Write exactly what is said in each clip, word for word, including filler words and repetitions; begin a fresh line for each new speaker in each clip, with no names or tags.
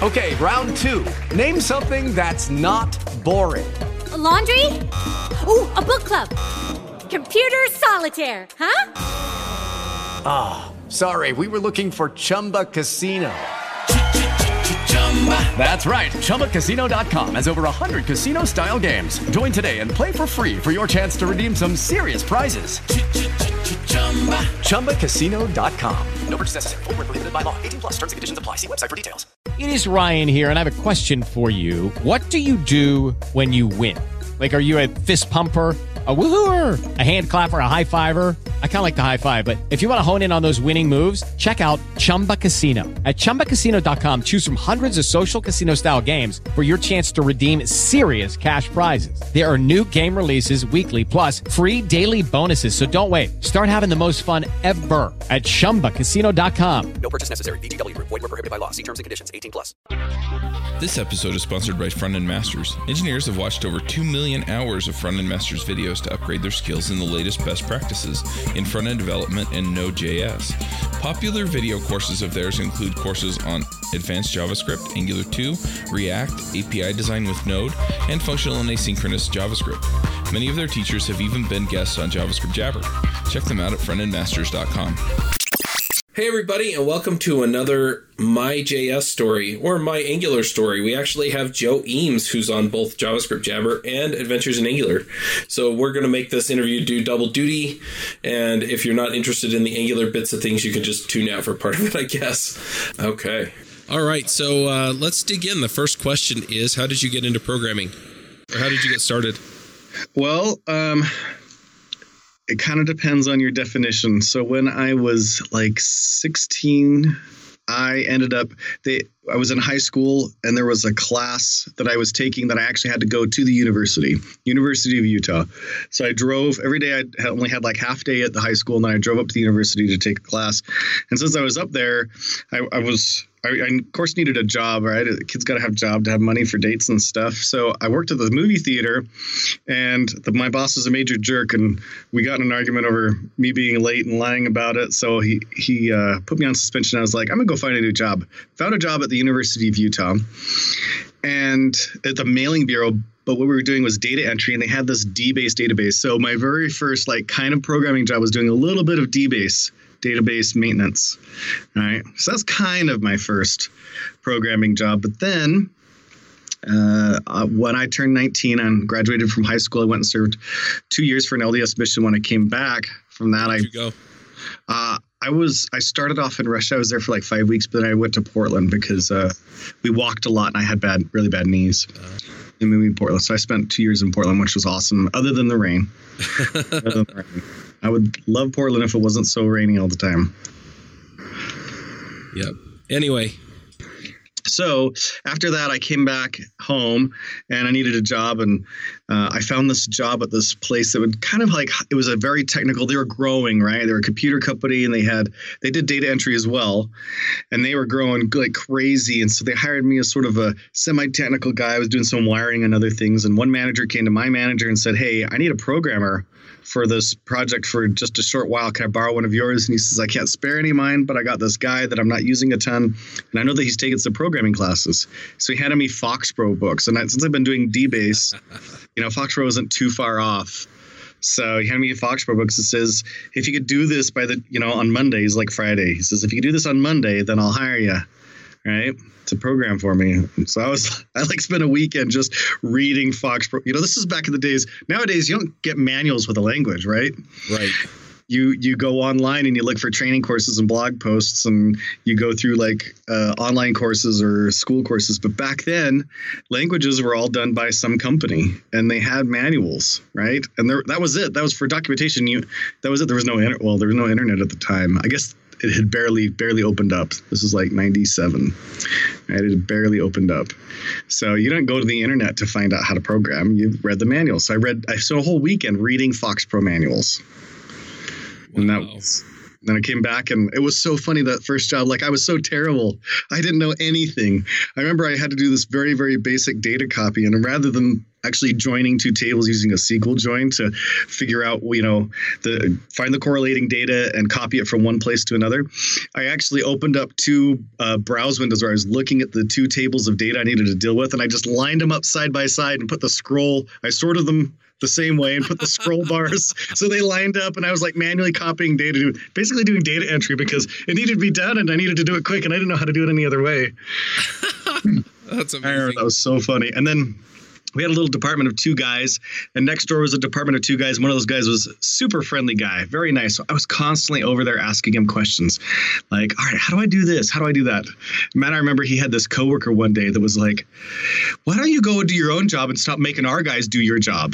Okay, round two. Name something that's not boring.
A laundry? Ooh, a book club. Computer solitaire, huh?
Ah, oh, sorry, we were looking for Chumba Casino. That's right, Chumba Casino dot com has over one hundred casino-style games. Join today and play for free for your chance to redeem some serious prizes. Chumba Casino dot com. No purchase necessary. Void where prohibited by law. eighteen plus terms and conditions apply. See website for details.
It is Ryan here, and I have a question for you. What do you do when you win? Like, are you a fist pumper, a woohooer, a hand clapper, a high fiver? I kind of like the high five, but if you want to hone in on those winning moves, check out Chumba Casino. At Chumba Casino dot com, choose from hundreds of social casino-style games for your chance to redeem serious cash prizes. There are new game releases weekly, plus free daily bonuses, so don't wait. Start having the most fun ever at Chumba Casino dot com.
No purchase necessary. V G W. Void where prohibited by law. See terms and conditions. eighteen plus.
This episode is sponsored by Front-End Masters. Engineers have watched over two million hours of Front-End Masters videos to upgrade their skills in the latest best practices in front-end development and Node.js. Popular video courses of theirs include courses on advanced JavaScript, Angular two, React, A P I design with Node, and functional and asynchronous JavaScript. Many of their teachers have even been guests on JavaScript Jabber. Check them out at front end masters dot com.
Hey everybody, and welcome to another My J S story, or My Angular story. We actually have Joe Eames, who's on both JavaScript Jabber and Adventures in Angular. So we're going to make this interview do double duty, and if you're not interested in the Angular bits of things, you can just tune out for part of it, I guess. Okay. All right, so uh, let's dig in. The first question is, how did you get into programming? Or how did you get started?
Well, um... it kind of depends on your definition. So when I was like sixteen, I ended up, they, I was in high school and there was a class that I was taking that I actually had to go to the university, University of Utah. So I drove every day. I only had like half day at the high school, and then I drove up to the university to take a class. And since I was up there, I, I was, I, I of course needed a job, right? A kid's got to have a job to have money for dates and stuff. So I worked at the movie theater, and the, my boss was a major jerk, and we got in an argument over me being late and lying about it. So he, he uh, put me on suspension. I was like, I'm going to go find a new job. Found a job at the University of Utah and at the mailing bureau. But what we were doing was data entry, and they had this D-Base database. So my very first like kind of programming job was doing a little bit of D-Base database maintenance. All right. So that's kind of my first programming job. But then uh, uh, when I turned nineteen and graduated from high school, I went and served two years for an L D S mission. When I came back from that,
Where'd
I
you go?
Uh, I was I started off in Russia. I was there for like five weeks, but then I went to Portland because uh, we walked a lot and I had bad, really bad knees. Uh, and moving to Portland, so I spent two years in Portland, which was awesome. Other than the rain, other than the rain. I would love Portland if it wasn't so rainy all the time.
Yep. Anyway.
So after that, I came back home and I needed a job. And uh, I found this job at this place that would kind of like, it was a very technical, they were growing, right? They were a computer company and they had, they did data entry as well. And they were growing like crazy. And so they hired me as sort of a semi-technical guy. I was doing some wiring and other things. And one manager came to my manager and said, hey, I need a programmer for this project for just a short while. Can I borrow one of yours? And he says, I can't spare any of mine, but I got this guy that I'm not using a ton. And I know that he's taken some programming classes. So he handed me FoxPro books. And I, since I've been doing D-Base, you know, FoxPro isn't too far off. So he handed me a FoxPro books that says, if you could do this by the, you know, on Mondays, like Friday, he says, if you could do this on Monday, then I'll hire you. Right. To program for me. So I was, I like spent a weekend just reading FoxPro. You know, this is back in the days. Nowadays, you don't get manuals with a language, right?
Right.
You you go online and you look for training courses and blog posts, and you go through like uh, online courses or school courses. But back then, languages were all done by some company, and they had manuals, right? And there, that was it. That was for documentation. You, that was it. There was no inter- well, there was no internet at the time. I guess it had barely barely opened up. This is like ninety-seven. Right? It had barely opened up. So you don't go to the internet to find out how to program. You read the manuals. So I read, I spent a whole weekend reading FoxPro manuals. Wow. And that was, then I came back, and it was so funny, that first job. Like, I was so terrible. I didn't know anything. I remember I had to do this very, very basic data copy. And rather than actually joining two tables using a S Q L join to figure out, you know, the find the correlating data and copy it from one place to another, I actually opened up two uh, browse windows where I was looking at the two tables of data I needed to deal with. And I just lined them up side by side and put the scroll. I sorted them the same way and put the scroll bars so they lined up, and I was like manually copying data, basically doing data entry because it needed to be done and I needed to do it quick and I didn't know how to do it any other way.
That's amazing.
I remember, that was so funny. And then we had a little department of two guys, and next door was a department of two guys. One of those guys was a super friendly guy, very nice. So I was constantly over there asking him questions like, all right, how do I do this? How do I do that? Man, I remember he had this coworker one day that was like, why don't you go and do your own job and stop making our guys do your job?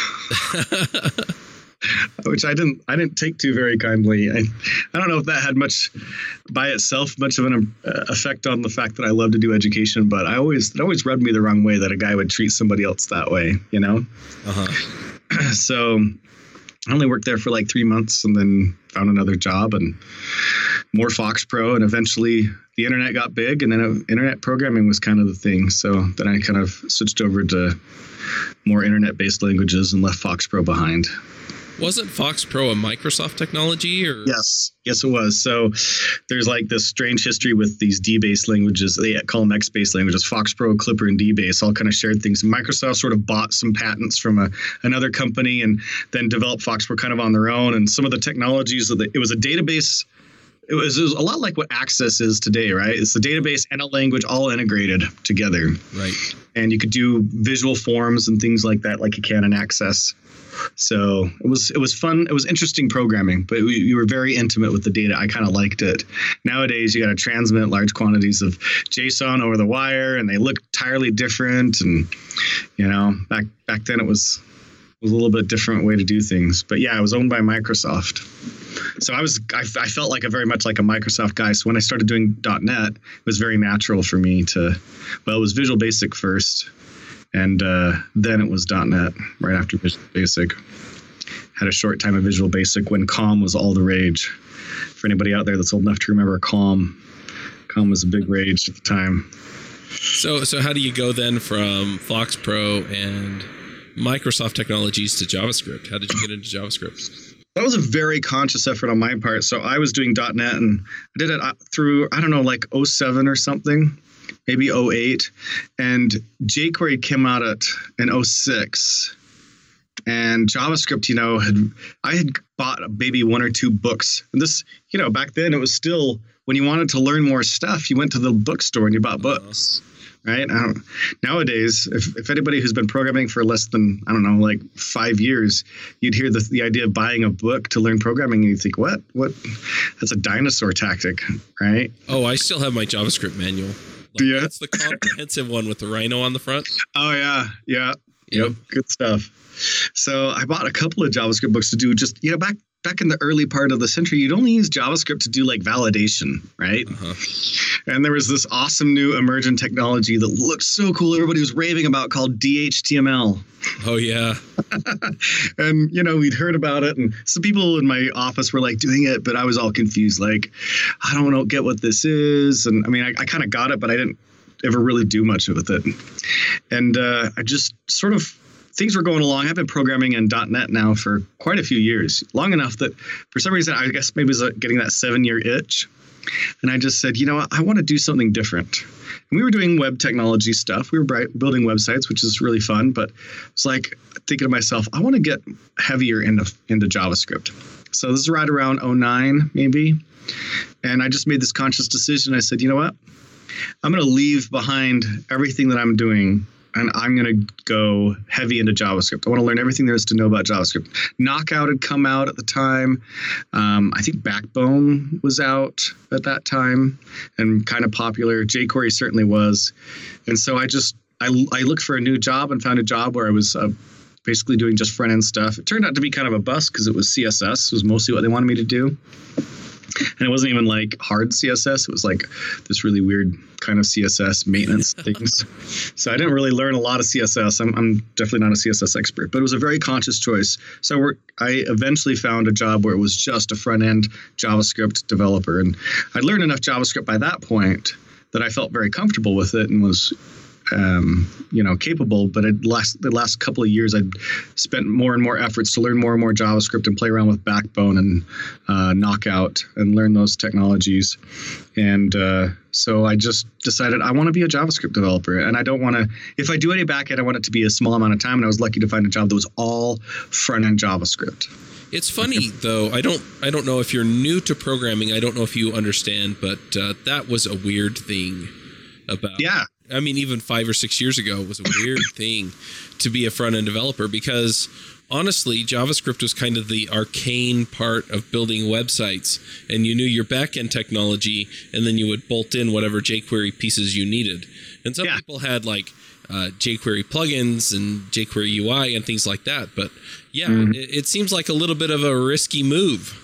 Which I didn't I didn't take to very kindly. I, I don't know if that had much by itself, much of an uh, effect on the fact that I love to do education, but I always it always rubbed me the wrong way that a guy would treat somebody else that way, you know? Uh-huh. So I only worked there for like three months and then found another job and more Fox Pro, and eventually the internet got big, and then uh, internet programming was kind of the thing. So then I kind of switched over to more internet-based languages and left Fox Pro behind.
Wasn't Fox Pro a Microsoft technology? Or
Yes. Yes, it was. So there's like this strange history with these D-based languages. They call them X-based languages. Fox Pro, Clipper, and D-base all kind of shared things. Microsoft sort of bought some patents from a, another company and then developed Fox Pro kind of on their own. And some of the technologies, that they, it was a database. It was, it was a lot like what Access is today, right? It's the database and a language all integrated together.
Right.
And you could do visual forms and things like that, like you can in Access. So it was it was fun. It was interesting programming, but we, you were very intimate with the data. I kind of liked it. Nowadays, you got to transmit large quantities of JSON over the wire, and they look entirely different. And you know, back back then it was was a little bit different way to do things. But yeah, it was owned by Microsoft. So I was I, I felt like a very much like a Microsoft guy. So when I started doing .NET, it was very natural for me to. Well, it was Visual Basic first. And uh, then it was .NET right after Visual Basic. Had a short time of Visual Basic when COM was all the rage. For anybody out there that's old enough to remember COM, COM was a big rage at the time.
So, so how do you go then from Fox Pro and Microsoft technologies to JavaScript? How did you get into JavaScript?
That was a very conscious effort on my part. So I was doing .NET, and I did it through, I don't know, like oh seven or something. Maybe oh eight, and jQuery came out at in oh six, and JavaScript, you know, had I had bought maybe one or two books, and this, you know, back then it was still when you wanted to learn more stuff, you went to the bookstore and you bought books, right? I don't, nowadays, if, if anybody who's been programming for less than I don't know, like five years, you'd hear the the idea of buying a book to learn programming, and you think, what, what? That's a dinosaur tactic, right?
Oh, I still have my JavaScript manual. Like, yeah. That's the comprehensive one with the Rhino on the front.
Oh, yeah. Yeah. Yep. Good stuff. So I bought a couple of JavaScript books to do just, you know, back back in the early part of the century, you'd only use JavaScript to do like validation, right? Uh-huh. And there was this awesome new emergent technology that looked so cool. Everybody was raving about called D H T M L.
Oh, yeah.
And, you know, we'd heard about it. And some people in my office were like doing it, but I was all confused. Like, I don't know, get what this is. And I mean, I, I kind of got it, but I didn't ever really do much with it. And uh, I just sort of, things were going along. I've been programming in .NET now for quite a few years, long enough that for some reason, I guess maybe it was getting that seven-year itch. And I just said, you know what, I want to do something different. And we were doing web technology stuff. We were building websites, which is really fun. But it's like thinking to myself, I want to get heavier into, into JavaScript. So this is right around oh nine, maybe. And I just made this conscious decision. I said, you know what, I'm going to leave behind everything that I'm doing, and I'm going to go heavy into JavaScript. I want to learn everything there is to know about JavaScript. Knockout had come out at the time. Um, I think Backbone was out at that time and kind of popular. jQuery certainly was. And so I just, I, I looked for a new job and found a job where I was uh, basically doing just front-end stuff. It turned out to be kind of a bust because it was C S S. It was mostly what they wanted me to do. And it wasn't even like hard C S S. It was like this really weird kind of C S S maintenance things. So I didn't really learn a lot of C S S. I'm, I'm definitely not a C S S expert, but it was a very conscious choice. So we're, I eventually found a job where it was just a front-end JavaScript developer. And I learned enough JavaScript by that point that I felt very comfortable with it and was Um, you know, capable, but it last the last couple of years, I'd spent more and more efforts to learn more and more JavaScript and play around with Backbone and uh, Knockout and learn those technologies. And uh, so I just decided I want to be a JavaScript developer, and I don't want to. If I do any backend, I want it to be a small amount of time. And I was lucky to find a job that was all front end JavaScript.
It's funny though. I don't. I don't know if you're new to programming. I don't know if you understand, but uh, that was a weird thing about.
Yeah.
I mean, even five or six years ago, it was a weird thing to be a front-end developer because, honestly, JavaScript was kind of the arcane part of building websites, and you knew your back-end technology, and then you would bolt in whatever jQuery pieces you needed. And some
yeah.
people had, like, uh, jQuery plugins and jQuery U I and things like that. But, yeah, mm-hmm. it, it seems like a little bit of a risky move.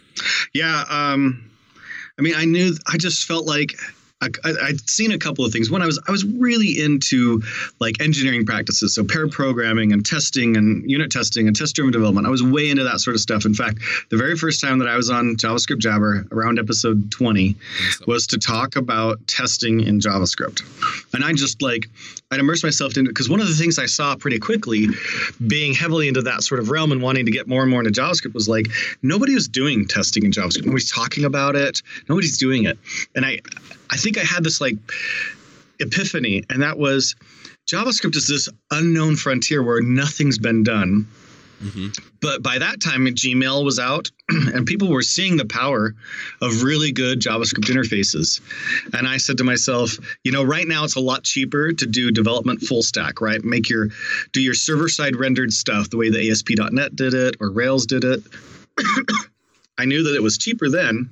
Yeah. Um, I mean, I knew – I just felt like – I, I'd seen a couple of things. One, I was I was really into like engineering practices, so pair programming and testing and unit testing and test-driven development. I was way into that sort of stuff. In fact, the very first time that I was on JavaScript Jabber, around episode twenty, was to talk about testing in JavaScript. And I just like I'd immerse myself into it because one of the things I saw pretty quickly, being heavily into that sort of realm and wanting to get more and more into JavaScript, was like nobody was doing testing in JavaScript. Nobody's talking about it. Nobody's doing it. And I. I think I had this like epiphany, and that was JavaScript is this unknown frontier where nothing's been done. Mm-hmm. But by that time, Gmail was out and people were seeing the power of really good JavaScript interfaces. And I said to myself, you know, right now it's a lot cheaper to do development full stack, right? Make your do your server side rendered stuff the way the A S P dot net did it or Rails did it. I knew that it was cheaper then.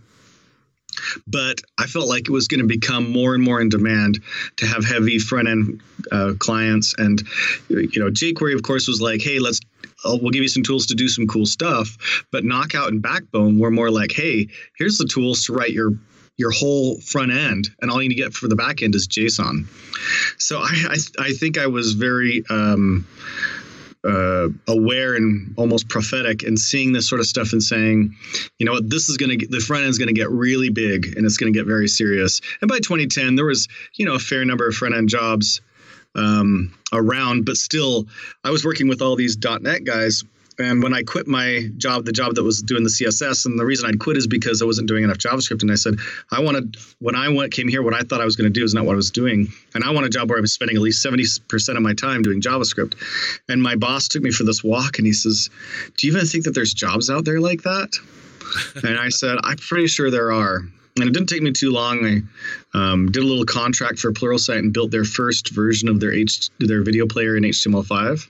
But I felt like it was going to become more and more in demand to have heavy front end uh, clients. And, you know, jQuery, of course, was like, hey, let's uh, we'll give you some tools to do some cool stuff. But Knockout and Backbone were more like, hey, here's the tools to write your your whole front end. And all you need to get for the back end is JSON. So I, I, I think I was very um, uh, aware and almost prophetic in seeing this sort of stuff and saying, you know what, this is going to the front end is going to get really big and it's going to get very serious. And by twenty ten, there was, you know, a fair number of front end jobs um, around, but still I was working with all these .NET guys. And when I quit my job, the job that was doing the C S S, and the reason I'd quit is because I wasn't doing enough JavaScript. And I said, I wanted, when I went, came here, what I thought I was going to do is not what I was doing. And I want a job where I was spending at least seventy percent of my time doing JavaScript. And my boss took me for this walk and he says, do you even think that there's jobs out there like that? And I said, I'm pretty sure there are. And it didn't take me too long. I um, did a little contract for Pluralsight and built their first version of their H, their video player in H T M L five.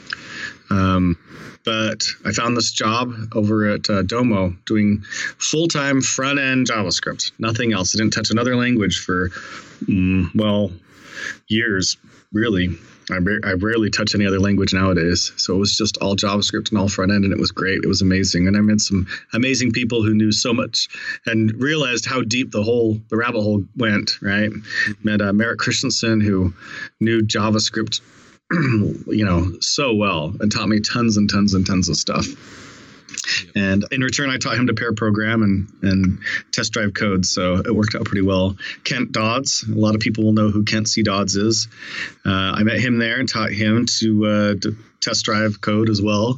Um, But I found this job over at uh, Domo doing full-time front-end JavaScript, nothing else. I didn't touch another language for, mm, well, years, really. I, bar- I rarely touch any other language nowadays. So it was just all JavaScript and all front-end, and it was great. It was amazing. And I met some amazing people who knew so much and realized how deep the whole, the rabbit hole went, right? Met uh, Merritt Christensen, who knew JavaScript you know, so well and taught me tons and tons and tons of stuff. Yep. And in return, I taught him to pair program and, and test drive code. So it worked out pretty well. Kent Dodds, a lot of people will know who Kent C. Dodds is. Uh, I met him there and taught him to, uh, to test drive code as well.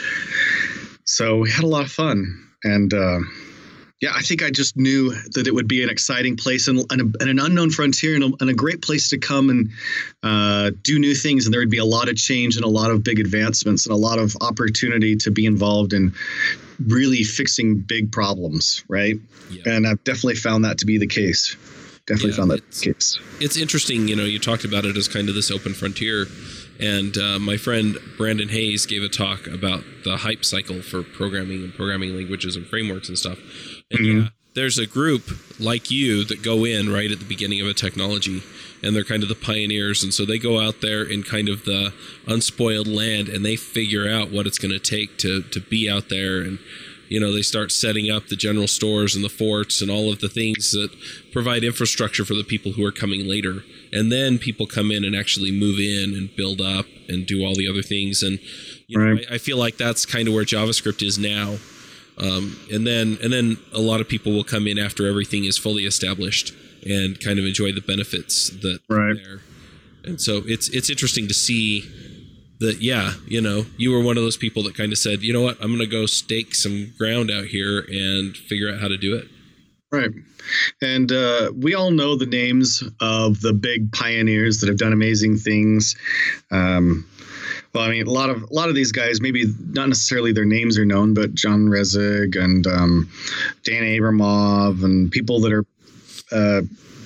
So we had a lot of fun. And, uh, yeah, I think I just knew that it would be an exciting place and, and, a, and an unknown frontier and a, and a great place to come and uh, do new things. And there would be a lot of change and a lot of big advancements and a lot of opportunity to be involved in really fixing big problems, right? Yeah. And I've definitely found that to be the case. Definitely yeah, found that the case.
It's interesting, you know, you talked about it as kind of this open frontier. And uh, my friend Brandon Hayes gave a talk about the hype cycle for programming and programming languages and frameworks and stuff. And mm-hmm. yeah, there's a group like you that go in right at the beginning of a technology, and they're kind of the pioneers. And so they go out there in kind of the unspoiled land, and they figure out what it's going to take to to be out there and you know, they start setting up the general stores and the forts and all of the things that provide infrastructure for the people who are coming later. And then people come in and actually move in and build up and do all the other things. And you know,
right.
I, I feel like that's kind of where JavaScript is now. Um, and then and then a lot of people will come in after everything is fully established and kind of enjoy the benefits that
right.
are there. And so it's it's interesting to see that, yeah, you know, you were one of those people that kind of said, you know what, I'm going to go stake some ground out here and figure out how to do it.
Right. And uh, we all know the names of the big pioneers that have done amazing things. Um, well, I mean, a lot of a lot of these guys, maybe not necessarily their names are known, but John Resig and um, Dan Abramov and people that are uh,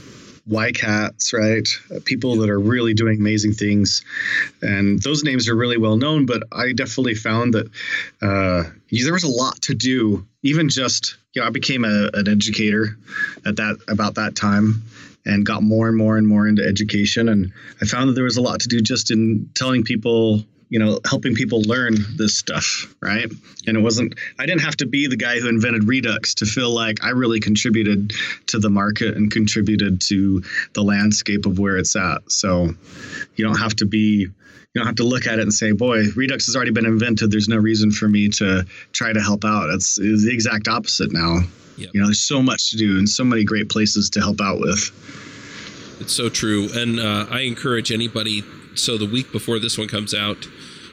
Y CATs, right? Uh, people that are really doing amazing things. And those names are really well known, but I definitely found that uh, there was a lot to do. Even just, you know, I became a, an educator at that about that time and got more and more and more into education. And I found that there was a lot to do just in telling people, you know, helping people learn this stuff, right? And it wasn't, I didn't have to be the guy who invented Redux to feel like I really contributed to the market and contributed to the landscape of where it's at. So you don't have to be, you don't have to look at it and say, boy, Redux has already been invented. There's no reason for me to try to help out. It's, it's the exact opposite now. Yep. You know, there's so much to do and so many great places to help out with.
It's so true. And uh, I encourage anybody, so the week before this one comes out,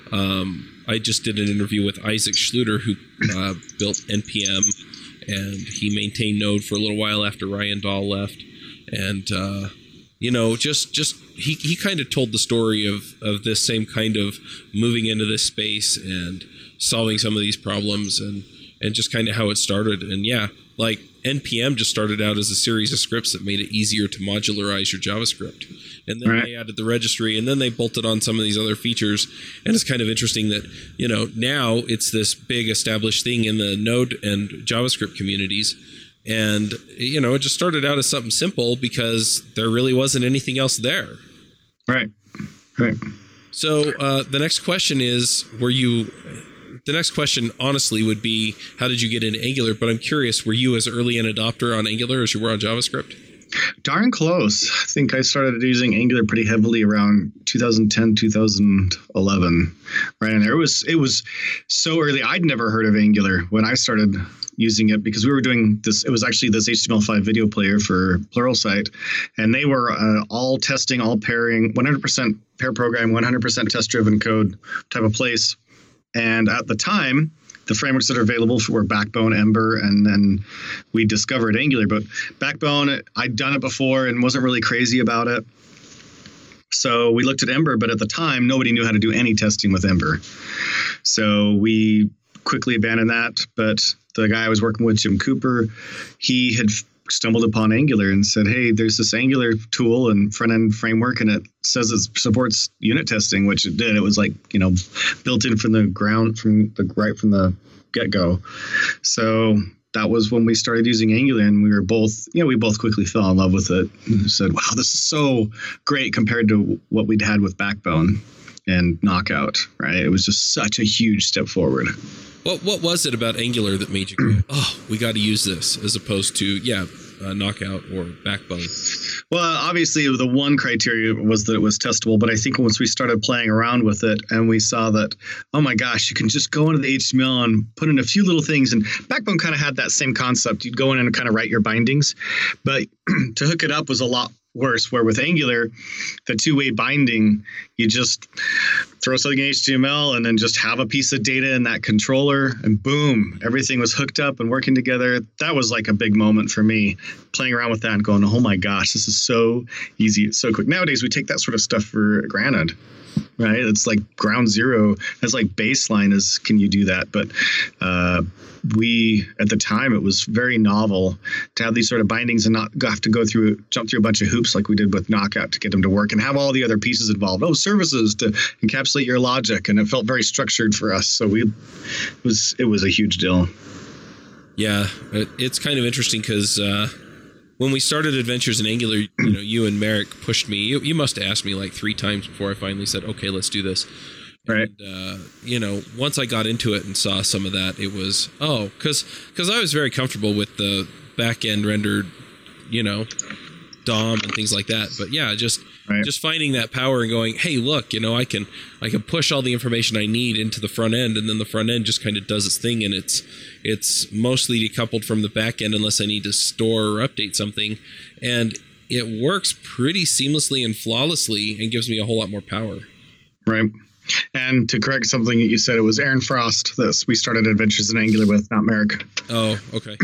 um, I just did an interview with Isaac Schluter, who uh, built N P M, and he maintained Node for a little while after Ryan Dahl left. And, uh, you know, just, just he, he kind of told the story of, of this same kind of moving into this space and solving some of these problems and, and just kind of how it started. And yeah, like N P M just started out as a series of scripts that made it easier to modularize your JavaScript. And then right. they added the registry, and then they bolted on some of these other features. And it's kind of interesting that, you know, now it's this big established thing in the Node and JavaScript communities. And, you know, it just started out as something simple because there really wasn't anything else there.
Right. Right.
So uh, the next question is, were you... The next question, honestly, would be, how did you get into Angular? But I'm curious, were you as early an adopter on Angular as you were on JavaScript?
Darn close. I think I started using Angular pretty heavily around two thousand ten, two thousand eleven. Right in there. It was, it was so early. I'd never heard of Angular when I started using it because we were doing this. It was actually this H T M L five video player for Pluralsight. And they were uh, all testing, all pairing, one hundred percent pair program, one hundred percent test-driven code type of place. And at the time, the frameworks that are available were Backbone, Ember, and then we discovered Angular. But Backbone, I'd done it before and wasn't really crazy about it. So we looked at Ember, but at the time, nobody knew how to do any testing with Ember. So we quickly abandoned that. But the guy I was working with, Jim Cooper, he had stumbled upon Angular and said, hey, there's this Angular tool and front-end framework, and it says it supports unit testing, which it did. It was like, you know, built in from the ground, from the right from the get-go. So that was when we started using Angular, and we were both, you know, we both quickly fell in love with it and said, wow, this is so great compared to what we'd had with Backbone and Knockout, right? It was just such a huge step forward.
What what was it about Angular that made you go, oh, we got to use this, as opposed to, yeah, uh, Knockout or Backbone?
Well, obviously, the one criteria was that it was testable. But I think once we started playing around with it and we saw that, oh, my gosh, you can just go into the H T M L and put in a few little things. And Backbone kind of had that same concept. You'd go in and kind of write your bindings. But to hook it up was a lot worse, where with Angular, the two-way binding, you just throw something in H T M L and then just have a piece of data in that controller, and boom, everything was hooked up and working together. That was like a big moment for me, playing around with that and going, oh my gosh, this is so easy. It's so quick. Nowadays, we take that sort of stuff for granted, right? It's like ground zero. It's like baseline is, can you do that? But uh, we, at the time, it was very novel to have these sort of bindings and not have to go through, jump through a bunch of hoops like we did with Knockout to get them to work, and have all the other pieces involved. Oh, services to encapsulate your logic. And it felt very structured for us. So we, it was, it was a huge deal.
Yeah, it's kind of interesting because uh, when we started Adventures in Angular, you know, you and Merrick pushed me. You, you must have asked me like three times before I finally said, okay, let's do this.
Right.
And, uh, you know, once I got into it and saw some of that, it was, oh, because because I was very comfortable with the back end rendered, you know, D O M and things like that. But yeah, just right. just finding that power and going, hey, look, you know, I can I can push all the information I need into the front end, and then the front end just kind of does its thing, and it's it's mostly decoupled from the back end unless I need to store or update something, and it works pretty seamlessly and flawlessly and gives me a whole lot more power. Right.
And to correct something that you said, it was Aaron Frost that we started Adventures in Angular with, not Merrick.
Oh, okay.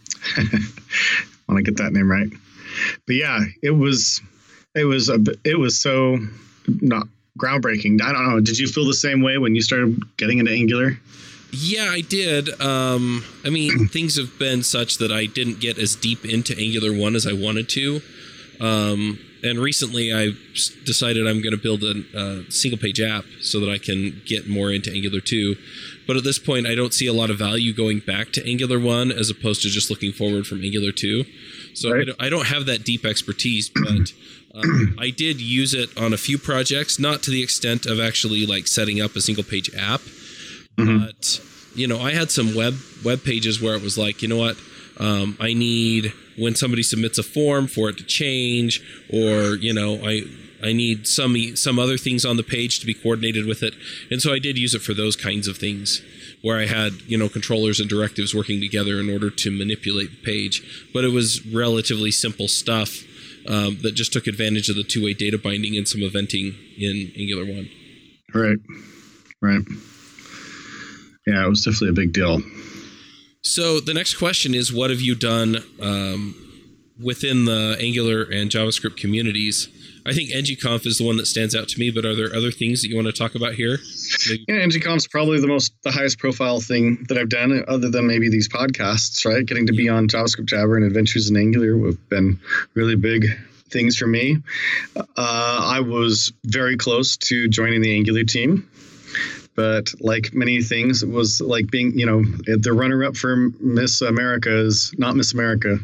Want to get that name right. But yeah, it was, it was, a, it was so not groundbreaking. I don't know. Did you feel the same way when you started getting into Angular?
Yeah, I did. Um, I mean, things have been such that I didn't get as deep into Angular one as I wanted to. Um, and recently I decided I'm going to build a uh, single page app so that I can get more into Angular two. But at this point, I don't see a lot of value going back to Angular one as opposed to just looking forward from Angular two. So right. I, don't, I don't have that deep expertise, but um, I did use it on a few projects, not to the extent of actually like setting up a single page app. Mm-hmm. But, you know, I had some web web pages where it was like, you know what, um, I need when somebody submits a form for it to change, or, you know, I I need some some other things on the page to be coordinated with it. And so I did use it for those kinds of things where I had, you know, controllers and directives working together in order to manipulate the page. But it was relatively simple stuff um, that just took advantage of the two-way data binding and some eventing in Angular one.
Right. Right. Yeah, it was definitely a big deal.
So the next question is, what have you done um, within the Angular and JavaScript communities? I think ngconf is the one that stands out to me, but are there other things that you want to talk about here? Maybe-
yeah, ngconf is probably the most, the highest profile thing that I've done, other than maybe these podcasts, right? Getting to be on JavaScript Jabber and Adventures in Angular have been really big things for me. Uh, I was very close to joining the Angular team. But like many things, it was like being, you know, the runner-up for Miss America is not Miss America.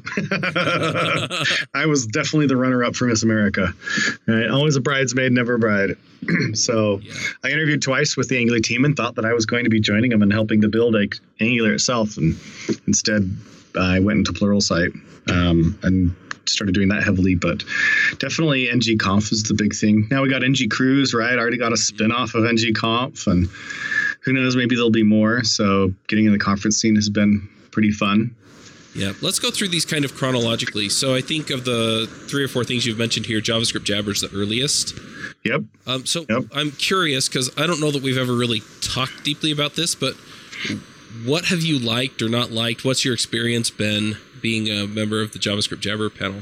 I was definitely the runner-up for Miss America. Right? Always a bridesmaid, never a bride. So yeah. I interviewed twice with the Angular team and thought that I was going to be joining them and helping to build like, Angular itself. And instead, I went into Pluralsight um, and started doing that heavily, but definitely ngconf is the big thing. Now we got ngcruise, right? I already got a spin-off of ngconf, and who knows, maybe there'll be more. So getting in the conference scene has been pretty fun.
Yeah, let's go through these kind of chronologically. So I think of the three or four things you've mentioned here, JavaScript Jabber is the earliest.
Yep.
Um, so
yep.
I'm curious, because I don't know that we've ever really talked deeply about this, but what have you liked or not liked? What's your experience been being a member of the JavaScript Jabber panel?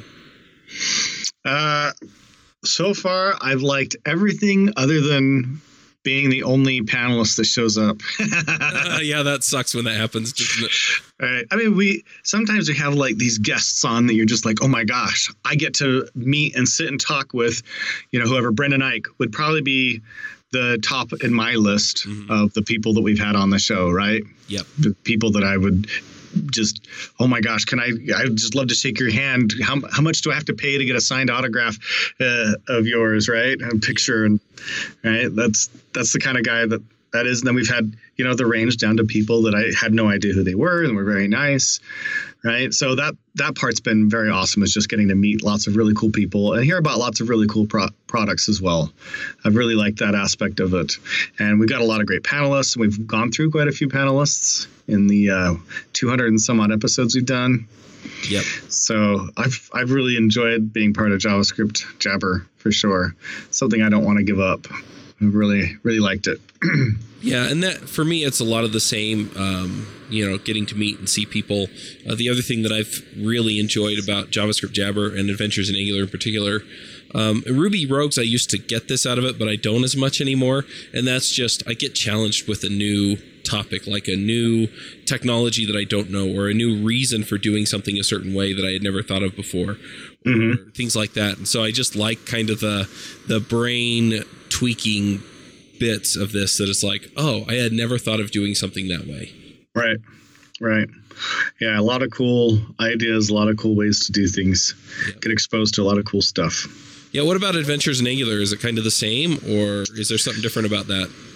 Uh, so far, I've liked everything other than being the only panelist that shows up.
uh, yeah, that sucks when that happens, doesn't it?
Right. I mean, we sometimes we have like these guests on that you're just like, oh my gosh, I get to meet and sit and talk with, you know, whoever. Brendan Eich would probably be the top in my list mm-hmm. of the people that we've had on the show, right?
Yep.
The people that I would just, oh my gosh, can I, I just love to shake your hand. How how much do I have to pay to get a signed autograph uh, of yours, right? A picture, and right? That's, that's the kind of guy that that is. And then we've had, you know, the range down to people that I had no idea who they were and were very nice, right? So that, that part's been very awesome, is just getting to meet lots of really cool people and hear about lots of really cool pro- products as well. I've really liked that aspect of it. And we've got a lot of great panelists. We've gone through quite a few panelists in the uh, two hundred and some odd episodes we've done.
Yep.
So I've I've really enjoyed being part of JavaScript Jabber for sure. Something I don't want to give up. I've really, really liked it.
Yeah, and that for me, it's a lot of the same, um, you know, getting to meet and see people. Uh, the other thing that I've really enjoyed about JavaScript Jabber and Adventures in Angular in particular, um, Ruby Rogues, I used to get this out of it, but I don't as much anymore. And that's just, I get challenged with a new topic, like a new technology that I don't know, or a new reason for doing something a certain way that I had never thought of before, mm-hmm. or things like that. And so I just like kind of the the brain tweaking bits of this that it's like, oh, I had never thought of doing something that way.
Right, right. Yeah, a lot of cool ideas, a lot of cool ways to do things. Yeah. Get exposed to a lot of cool stuff.
Yeah, what about Adventures in Angular? Is it kind of the same, or is there something different about that?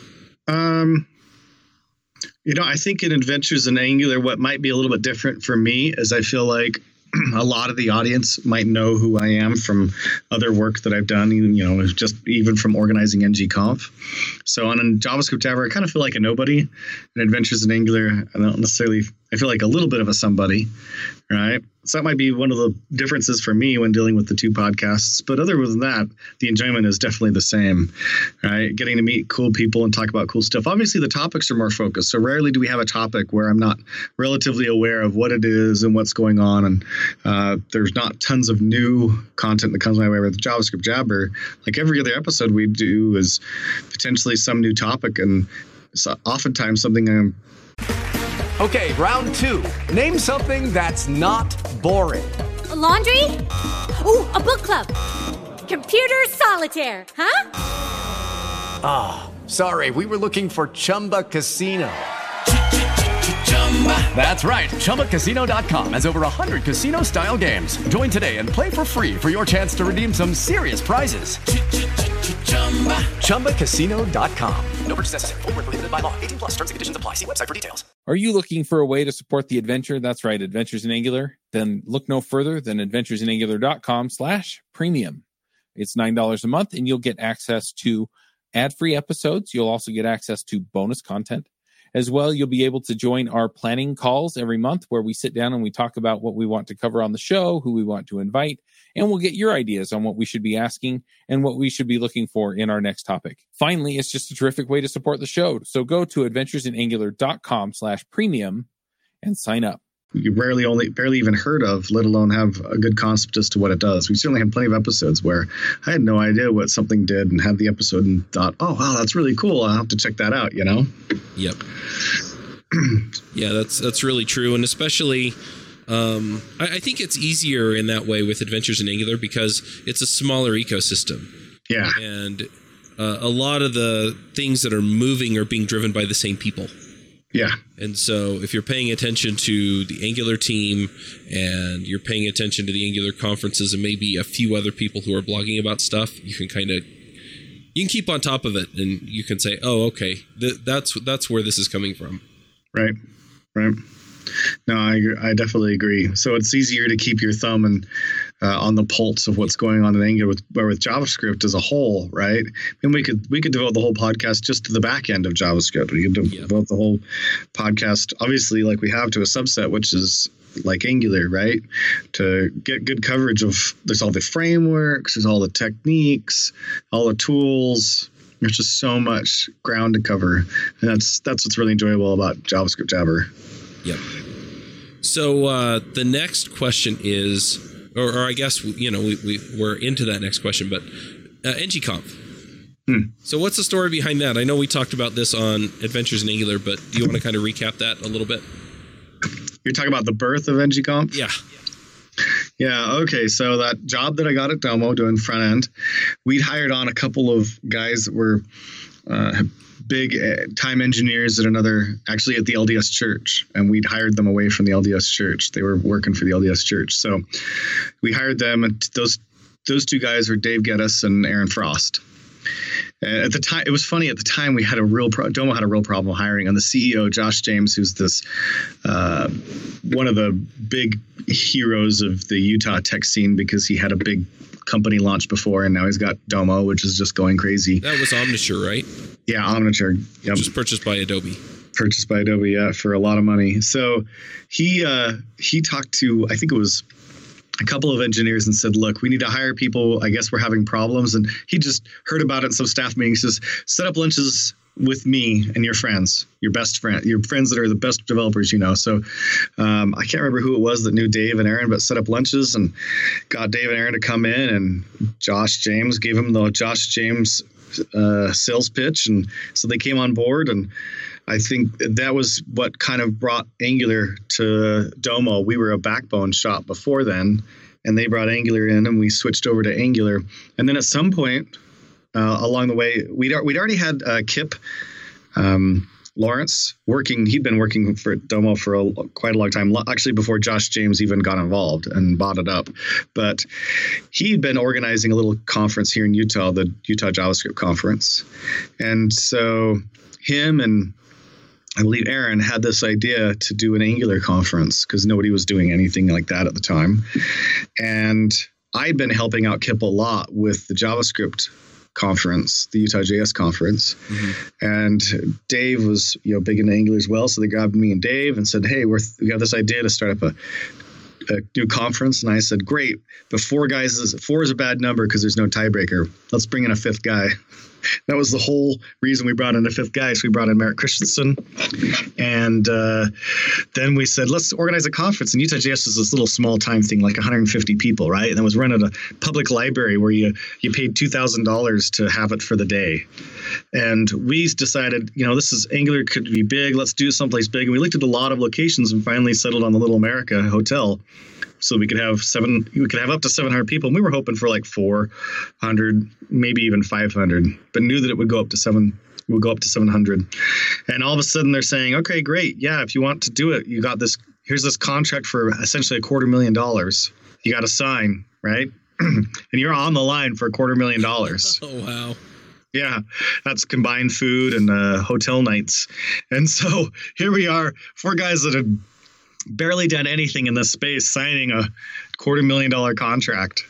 Um, you know, I think in Adventures in Angular, what might be a little bit different for me is I feel like a lot of the audience might know who I am from other work that I've done, even, you know, just even from organizing N G Conf. So on JavaScript Jabber, I kind of feel like a nobody. In Adventures in Angular, I don't necessarily, I feel like a little bit of a somebody, right? So that might be one of the differences for me when dealing with the two podcasts. But other than that, the enjoyment is definitely the same, right? Getting to meet cool people and talk about cool stuff. Obviously, the topics are more focused. So rarely do we have a topic where I'm not relatively aware of what it is and what's going on. And uh, there's not tons of new content that comes my way with JavaScript Jabber. Like every other episode we do is potentially some new topic. And it's oftentimes something I'm
Okay, round two. Name something that's not boring.
A laundry? Ooh, a book club. Computer solitaire, huh?
Ah, oh, sorry, we were looking for Chumba Casino. That's right, Chumba Casino dot com has over one hundred casino-style games. Join today and play for free for your chance to redeem some serious prizes. Chumba Casino dot com.
No purchase necessary. Void where prohibited by law. eighteen plus terms and conditions apply. See website for details.
Are you looking for a way to support the adventure? That's right, Adventures in Angular. Then look no further than adventures in angular dot com slash premium. It's nine dollars a month, and you'll get access to ad-free episodes. You'll also get access to bonus content. As well, you'll be able to join our planning calls every month where we sit down and we talk about what we want to cover on the show, who we want to invite, and we'll get your ideas on what we should be asking and what we should be looking for in our next topic. Finally, it's just a terrific way to support the show. So go to adventures in angular dot com slash premium and sign up.
You rarely only barely even heard of, let alone have a good concept as to what it does. We certainly had plenty of episodes where I had no idea what something did and had the episode and thought, oh, wow, that's really cool. I'll have to check that out, you know?
Yep. Yeah, that's that's really true. And especially, um, I, I think it's easier in that way with Adventures in Angular because it's a smaller ecosystem.
Yeah.
And uh, a lot of the things that are moving are being driven by the same people.
Yeah.
And so if you're paying attention to the Angular team and you're paying attention to the Angular conferences and maybe a few other people who are blogging about stuff, you can kind of, you can keep on top of it and you can say, oh, okay, th- that's that's where this is coming from.
Right. Right. No, I I definitely agree. So it's easier to keep your thumb and uh, on the pulse of what's going on in Angular with, or with JavaScript as a whole, right? And we could we could devote the whole podcast just to the back end of JavaScript. We could devote yeah. the whole podcast, obviously, like we have, to a subset, which is like Angular, right? To get good coverage of, there's all the frameworks, there's all the techniques, all the tools. There's just so much ground to cover, and that's that's what's really enjoyable about JavaScript Jabber.
Yep. So uh, the next question is, or, or I guess, you know, we, we, we're into that next question, but uh, N G Conf. Hmm. So what's the story behind that? I know we talked about this on Adventures in Angular, but do you want to kind of recap that a little bit?
You're talking about the birth of N G Conf?
Yeah.
Yeah, okay. So that job that I got at Domo doing front end, we'd hired on a couple of guys that were uh, big time engineers at another, actually at the L D S church, and we'd hired them away from the L D S church. They were working for the L D S church. So we hired them, and those those two guys were Dave Geddes and Aaron Frost. Uh, at the time, it was funny. At the time, we had a real pro- Domo had a real problem hiring, and the C E O, Josh James, who's this uh, one of the big heroes of the Utah tech scene because he had a big company launch before, and now he's got Domo, which is just going crazy.
That was Omniture, right?
Yeah, Omniture. Yep.
Just purchased by Adobe.
Purchased by Adobe, yeah, for a lot of money. So he uh, he talked to, I think it was a couple of engineers, and said, look, we need to hire people. I guess we're having problems. And he just heard about it in some staff meetings. He says, set up lunches with me and your friends, your best friend, your friends that are the best developers, you know. So um, I can't remember who it was that knew Dave and Aaron, but set up lunches and got Dave and Aaron to come in, and Josh James gave him the Josh James uh, sales pitch. And so they came on board, and I think that was what kind of brought Angular to Domo. We were a backbone shop before then, and they brought Angular in, and we switched over to Angular. And then at some point uh, along the way, we'd we'd already had uh, Kip um, Lawrence working. He'd been working for Domo for a, quite a long time, actually before Josh James even got involved and bought it up. But he'd been organizing a little conference here in Utah, the Utah JavaScript Conference, and so him and I believe Aaron had this idea to do an Angular conference because nobody was doing anything like that at the time. And I'd been helping out Kip a lot with the JavaScript conference, the Utah J S conference. Mm-hmm. And Dave was, you know, big into Angular as well. So they grabbed me and Dave and said, hey, we're, we have this idea to start up a, a new conference. And I said, great, but four guys is four is a bad number because there's no tiebreaker. Let's bring in a fifth guy. That was the whole reason we brought in a fifth guy. So we brought in Merritt Christensen. And uh, then we said, let's organize a conference. And Utah J S is this little small time thing, like one hundred fifty people, right? And it was run at a public library where you, you paid two thousand dollars to have it for the day. And we decided, you know, this is Angular could be big. Let's do someplace big. And we looked at a lot of locations and finally settled on the Little America Hotel. So we could have seven, we could have up to seven hundred people. And we were hoping for like four hundred, maybe even five hundred, but knew that it would go up to seven, it would go up to seven hundred. And all of a sudden they're saying, okay, great. Yeah. If you want to do it, you got this, here's this contract for essentially a quarter million dollars. You got to sign, right? And you're on the line for a quarter million dollars.
Oh, wow.
Yeah, that's combined food and uh, hotel nights. And so here we are, four guys that have barely done anything in this space, signing a quarter million dollar contract.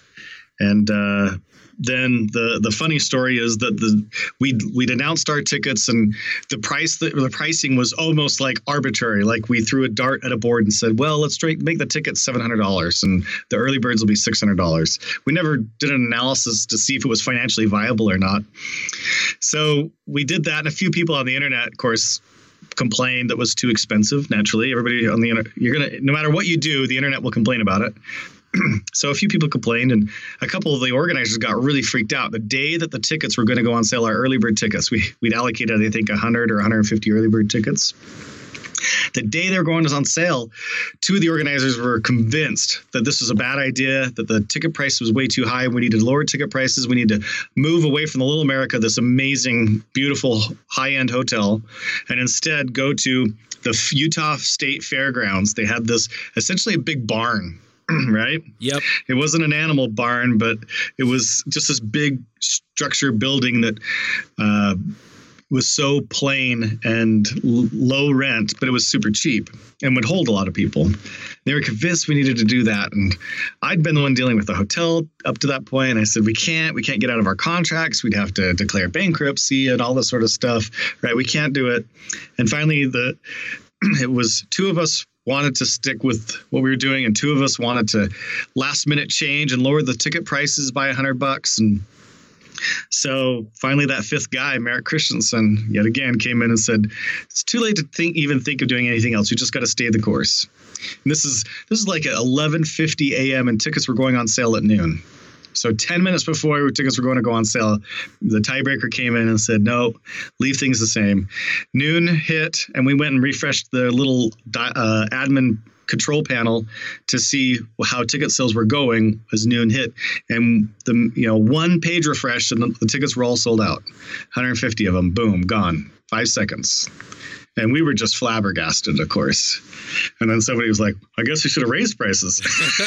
And uh, then the the funny story is that the we'd we'd announced our tickets and the price the, the pricing was almost like arbitrary. Like we threw a dart at a board and said, well, let's straight make the tickets seven hundred dollars and the early birds will be six hundred dollars. We never did an analysis to see if it was financially viable or not. So we did that, and a few people on the internet, of course, complained that was too expensive. Naturally, everybody on the internet, you're gonna, no matter what you do, the internet will complain about it. So a few people complained, and a couple of the organizers got really freaked out. The day that the tickets were going to go on sale, our early bird tickets, we we'd allocated, I think, one hundred or one hundred fifty early bird tickets. The day they were going on sale, two of the organizers were convinced that this was a bad idea, that the ticket price was way too high. We needed lower ticket prices. We need to move away from the Little America, this amazing, beautiful, high-end hotel, and instead go to the Utah State Fairgrounds. They had this essentially a big barn. Right?
Yep.
It wasn't an animal barn, but it was just this big structure building that uh, was so plain and l- low rent, but it was super cheap and would hold a lot of people. They were convinced we needed to do that. And I'd been the one dealing with the hotel up to that point. I said, we can't, we can't get out of our contracts. We'd have to declare bankruptcy and all this sort of stuff, right? We can't do it. And finally, the it was two of us wanted to stick with what we were doing, and two of us wanted to last minute change and lower the ticket prices by a hundred bucks. And so finally that fifth guy, Merritt Christensen, yet again came in and said, it's too late to think, even think of doing anything else. We just got to stay the course. And this is, this is like at eleven fifty a.m. and tickets were going on sale at noon. So ten minutes before tickets were going to go on sale, the tiebreaker came in and said, no, leave things the same. Noon hit, and we went and refreshed the little uh, admin control panel to see how ticket sales were going as noon hit. And the you know one page refreshed, and the, the tickets were all sold out. one hundred fifty of them, boom, gone. Five seconds. And we were just flabbergasted, of course. And then somebody was like, I guess we should have raised prices.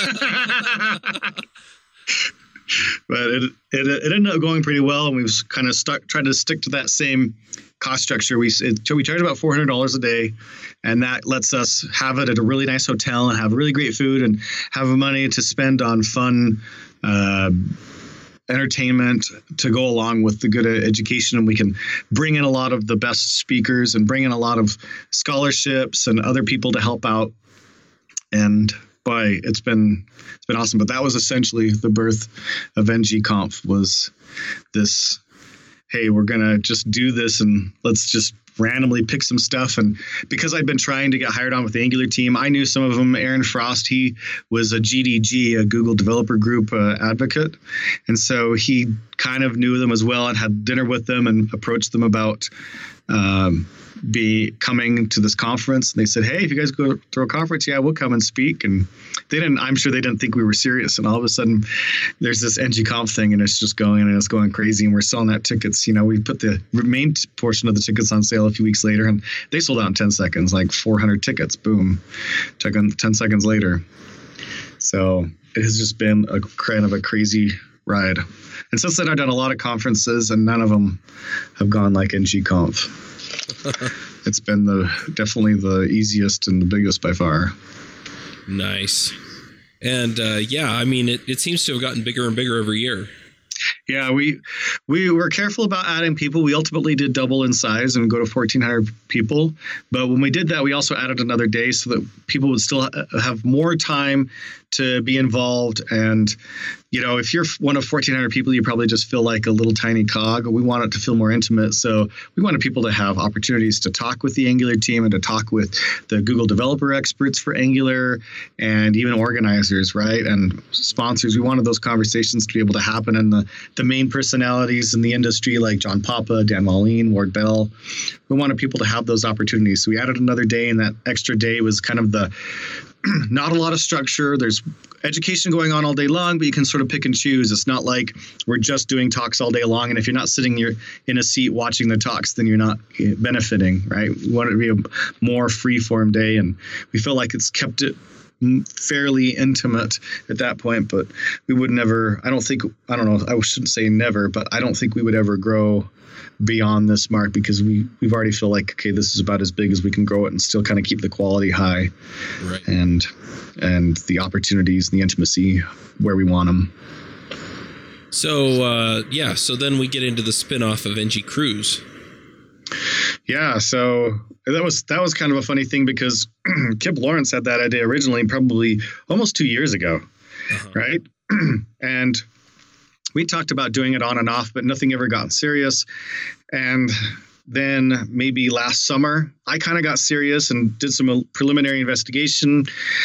But it, it it ended up going pretty well, and we was kind of stuck trying to stick to that same cost structure. We it, we charge about four hundred dollars a day, and that lets us have it at a really nice hotel and have really great food and have money to spend on fun uh, entertainment to go along with the good education. And we can bring in a lot of the best speakers and bring in a lot of scholarships and other people to help out. And boy, it's been it's been awesome. But that was essentially the birth of N G Conf, was this, hey, we're gonna just do this and let's just randomly pick some stuff. And because I'd been trying to get hired on with the Angular team, I knew some of them. Aaron Frost, he was a G D G, a Google Developer Group uh, advocate. And so he kind of knew them as well and had dinner with them and approached them about um, be coming to this conference. And they said, hey, if you guys go through a conference, yeah, we'll come and speak. And they didn't, I'm sure they didn't think we were serious. And all of a sudden there's this N G Conf thing, and it's just going and it's going crazy. And we're selling out tickets. You know, we put the main portion of the tickets on sale a few weeks later, and they sold out in ten seconds, like four hundred tickets. Boom. Took on ten seconds later. So it has just been a kind of a crazy ride. And since then, I've done a lot of conferences, and none of them have gone like N G Conf. it's been the definitely the easiest and the biggest by far.
Nice. And uh, yeah, I mean, it, it seems to have gotten bigger and bigger every year.
Yeah, we we were careful about adding people. We ultimately did double in size and go to fourteen hundred people. But when we did that, we also added another day so that people would still have more time to be involved. And, you know, if you're one of fourteen hundred people, you probably just feel like a little tiny cog. We want it to feel more intimate. So we wanted people to have opportunities to talk with the Angular team and to talk with the Google developer experts for Angular and even organizers, right? And sponsors. We wanted those conversations to be able to happen in the, the main personalities in the industry like John Papa, Dan Moline, Ward Bell. We wanted people to have those opportunities. So we added another day, and that extra day was kind of the not a lot of structure. There's education going on all day long, but you can sort of pick and choose. It's not like we're just doing talks all day long. And if you're not sitting you're in a seat watching the talks, then you're not benefiting, right? We want it to be a more free form day. And we feel like it's kept it fairly intimate at that point, but we would never, I don't think, I don't know, I shouldn't say never, but I don't think we would ever grow beyond this mark because we, we've already feel like, okay, this is about as big as we can grow it and still kind of keep the quality high,
right? And,
and the opportunities and the intimacy where we want them.
So, uh, yeah, so then we get into the spinoff of N G Cruise.
Yeah, so that was that was kind of a funny thing because Kip Lawrence had that idea originally, probably almost two years ago, uh-huh. right? And we talked about doing it on and off, but nothing ever got serious. And then maybe last summer, I kind of got serious and did some preliminary investigation.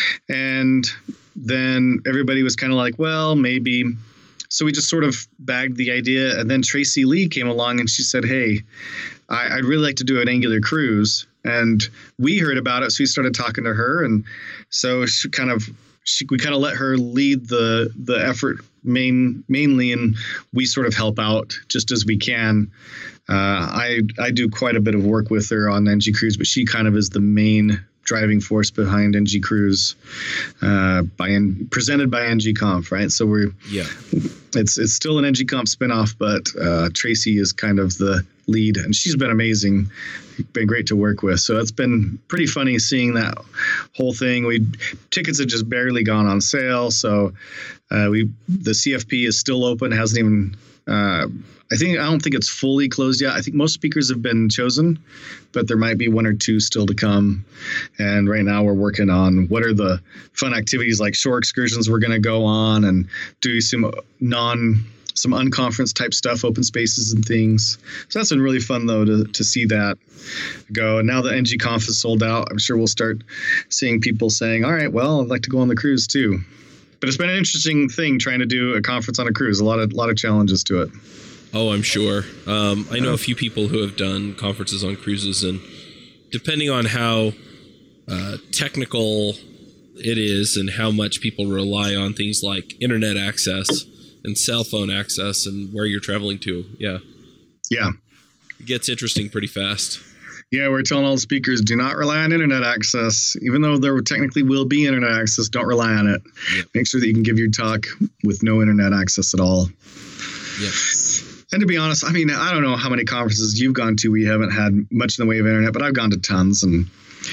And then everybody was kind of like, well, maybe. So we just sort of bagged the idea. And then Tracy Lee came along and she said, hey, I, I'd really like to do an Angular cruise. And we heard about it. So we started talking to her. And so she kind of She, we kind of let her lead the the effort main mainly, and we sort of help out just as we can. Uh, I I do quite a bit of work with her on N G Cruise, but she kind of is the main driving force behind N G Cruise, uh, by N, presented by N G Conf, right? So we're
yeah,
it's it's still an N G Conf spinoff, but uh, Tracy is kind of the lead, and she's been amazing. Been great to work with. So it's been pretty funny seeing that whole thing. We tickets have just barely gone on sale. So uh, we the C F P is still open. It hasn't even. Uh, I think I don't think it's fully closed yet. I think most speakers have been chosen, but there might be one or two still to come. And right now we're working on what are the fun activities like shore excursions we're going to go on and do some non. some unconference type stuff, open spaces and things. So that's been really fun though to to see that go. And now that N G Conf is sold out, I'm sure we'll start seeing people saying, all right, well, I'd like to go on the cruise too. But it's been an interesting thing trying to do a conference on a cruise. A lot of, lot of challenges to it.
Oh, I'm sure. Um, I know a few people who have done conferences on cruises, and depending on how uh, technical it is and how much people rely on things like internet access and cell phone access and where you're traveling to. Yeah.
Yeah.
It gets interesting pretty fast.
Yeah, we're telling all the speakers, do not rely on internet access. Even though there technically will be internet access, don't rely on it. Yep. Make sure that you can give your talk with no internet access at all.
Yep.
And to be honest, I mean, I don't know how many conferences you've gone to. We haven't had much in the way of internet, but I've gone to tons. And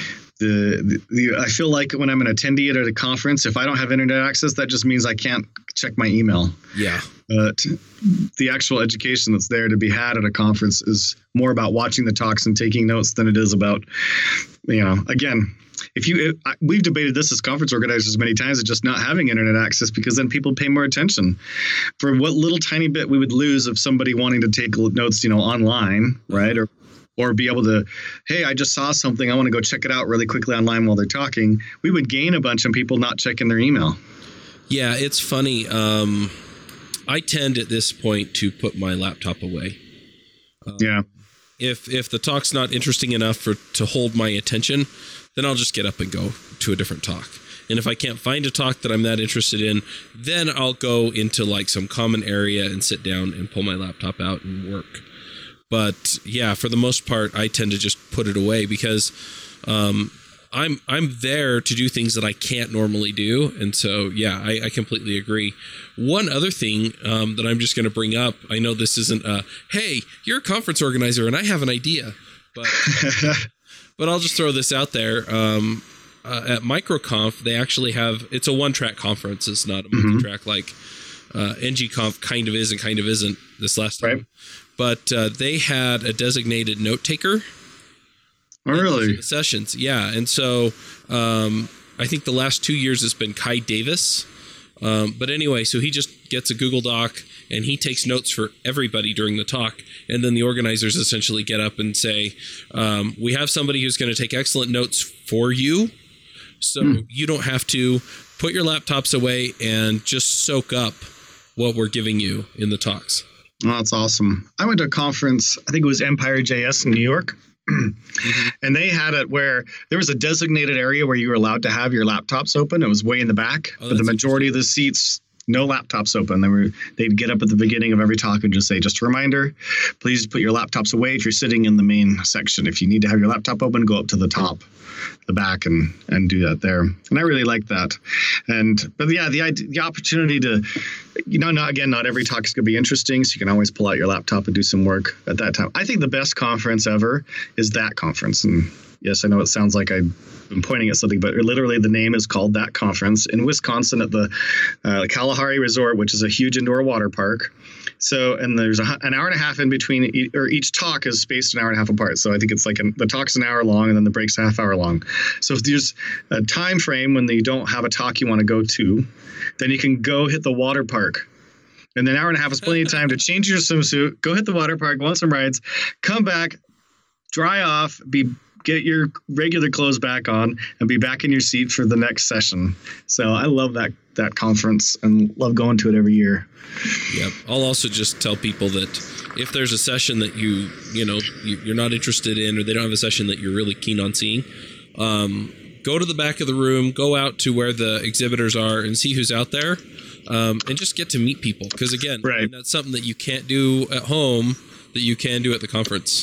the, the, the I feel like when I'm an attendee at a conference, if I don't have internet access, that just means I can't check my email.
Yeah.
But the actual education that's there to be had at a conference is more about watching the talks and taking notes than it is about, you know, again, if you, it, we've debated this as conference organizers many times of just not having internet access, because then people pay more attention for what little tiny bit we would lose of somebody wanting to take notes, you know, online, right? Or, or be able to, hey, I just saw something. I want to go check it out really quickly online while they're talking. We would gain a bunch of people not checking their email.
Yeah, it's funny. Um, I tend at this point to put my laptop away. Um,
yeah.
If if the talk's not interesting enough for to hold my attention, then I'll just get up and go to a different talk. And if I can't find a talk that I'm that interested in, then I'll go into like some common area and sit down and pull my laptop out and work. But yeah, for the most part, I tend to just put it away because um, I'm I'm there to do things that I can't normally do. And so, yeah, I, I completely agree. One other thing um, that I'm just going to bring up, I know this isn't a, hey, you're a conference organizer and I have an idea. But but I'll just throw this out there. Um, uh, at MicroConf, they actually have it's a one-track conference. It's not a multi-track mm-hmm. like uh, N G Conf kind of is and kind of isn't this last time. Right. But uh, they had a designated note taker.
Oh, really?
The sessions, yeah. And so um, I think the last two years it's been Kai Davis. Um, but anyway, so he just gets a Google Doc and he takes notes for everybody during the talk. And then the organizers essentially get up and say, um, we have somebody who's going to take excellent notes for you. So mm. you don't have to put your laptops away and just soak up what we're giving you in the talks.
Oh, that's awesome. I went to a conference, I think it was Empire J S in New York. Mm-hmm. And they had it where there was a designated area where you were allowed to have your laptops open. It was way in the back, oh, but the majority of the seats, no laptops open. They were, they'd get up at the beginning of every talk and just say, just a reminder, please put your laptops away if you're sitting in the main section. If you need to have your laptop open, go up to the top, the back, and and do that there. And I really like that. And but yeah, the the opportunity to, you know, not again, not every talk is going to be interesting, so you can always pull out your laptop and do some work at that time. I think the best conference ever is that conference. And yes, I know it sounds like I'm pointing at something, but literally the name is called That Conference in Wisconsin at the uh, Kalahari Resort, which is a huge indoor water park. So, and there's a, an hour and a half in between, e- or each talk is spaced an hour and a half apart. So I think it's like an, the talk's an hour long and then the break's a half hour long. So if there's a time frame when you don't have a talk you want to go to, then you can go hit the water park. And an hour and a half is plenty of time to change your swimsuit, go hit the water park, go on some rides, come back, dry off, be get your regular clothes back on, and be back in your seat for the next session. So I love that that conference and love going to it every year.
Yep. I'll also just tell people that if there's a session that you, you know, you're not interested in, or they don't have a session that you're really keen on seeing, um, go to the back of the room, go out to where the exhibitors are and see who's out there, um, and just get to meet people. Because again, right. I mean, that's something that you can't do at home that you can do at the conference.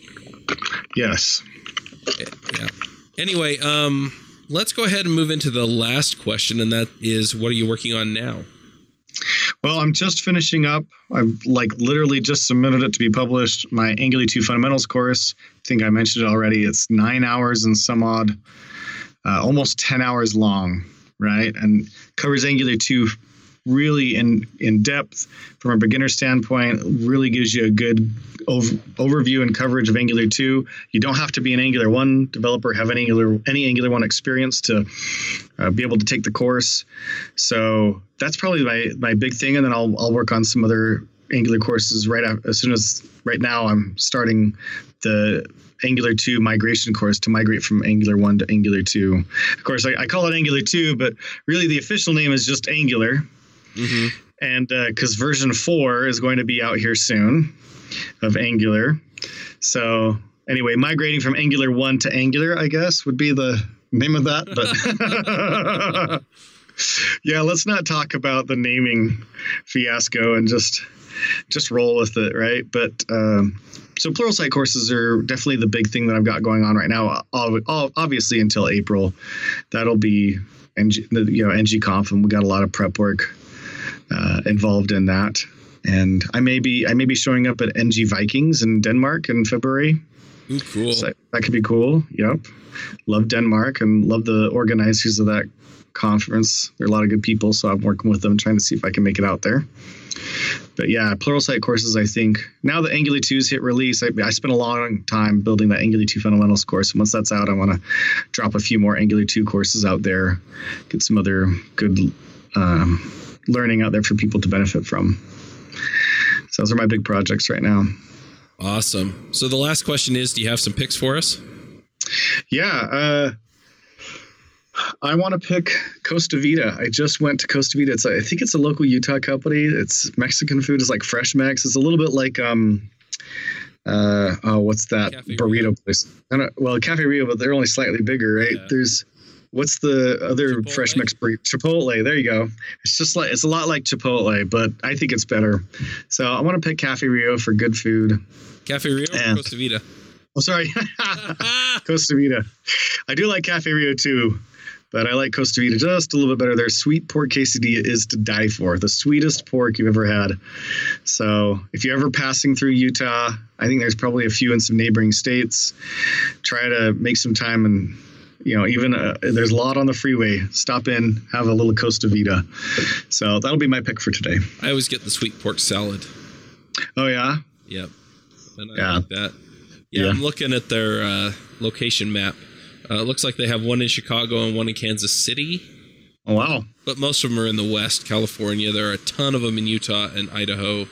Yes.
Yeah. Anyway, um, let's go ahead and move into the last question, and that is, what are you working on now?
Well, I'm just finishing up. I've like literally just submitted it to be published. My Angular two Fundamentals course. I think I mentioned it already. It's nine hours and some odd, uh, almost ten hours long, right? And covers Angular two really in in depth from a beginner standpoint. Really gives you a good over, overview and coverage of Angular two. You don't have to be an Angular one developer, have any Angular any Angular one experience to uh, be able to take the course. So that's probably my my big thing. And then I'll I'll work on some other Angular courses right after, as soon as right now I'm starting the Angular two migration course to migrate from Angular one to Angular two. Of course, I, I call it Angular two, but really the official name is just Angular. Mm-hmm. And because uh, version four is going to be out here soon of Angular. So anyway, migrating from Angular one to Angular, I guess, would be the name of that. But yeah, let's not talk about the naming fiasco and just just roll with it, right? But um, so Pluralsight courses are definitely the big thing that I've got going on right now. Obviously, until April, that'll be N G, you know, N G Conf, and we got a lot of prep work Uh, involved in that. And I may be I may be showing up at N G Vikings in Denmark in February.
Ooh, cool.
So that could be cool. Yep. Love Denmark and love the organizers of that conference. There are a lot of good people, so I'm working with them, trying to see if I can make it out there. But yeah, Pluralsight courses, I think, now that Angular two's hit release, I, I spent a long time building that Angular two Fundamentals course. And once that's out, I want to drop a few more Angular two courses out there, get some other good um, learning out there for people to benefit from. So those are my big projects right now.
Awesome. So the last question is, do you have some picks for us?
Yeah. Uh, I want to pick Costa Vida. I just went to Costa Vida. It's a, I think it's a local Utah company. It's Mexican food. It's like Fresh Mex. It's a little bit like, um, uh, oh, what's that Cafe burrito Rio. place? I don't, well, Cafe Rio, but they're only slightly bigger, right? Yeah. There's, What's the other Chipotle? Fresh Mex burrito? Chipotle. There you go. It's just like, it's a lot like Chipotle, but I think it's better. So I want to pick Cafe Rio for good food.
Cafe Rio and, or Costa Vida?
Oh, sorry. Costa Vida. I do like Cafe Rio too, but I like Costa Vida just a little bit better. Their sweet pork quesadilla is to die for. The sweetest pork you've ever had. So if you're ever passing through Utah, I think there's probably a few in some neighboring states. Try to make some time and, you know, even uh, there's a lot on the freeway. Stop in, have a little Costa Vida. So that'll be my pick for today.
I always get the sweet pork salad.
Oh, yeah?
Yep. And I
Yeah.
like that. Yeah,
Yeah.
I'm looking at their uh, location map. Uh, it looks like they have one in Chicago and one in Kansas City.
Oh, wow.
But most of them are in the West, California. There are a ton of them in Utah and Idaho.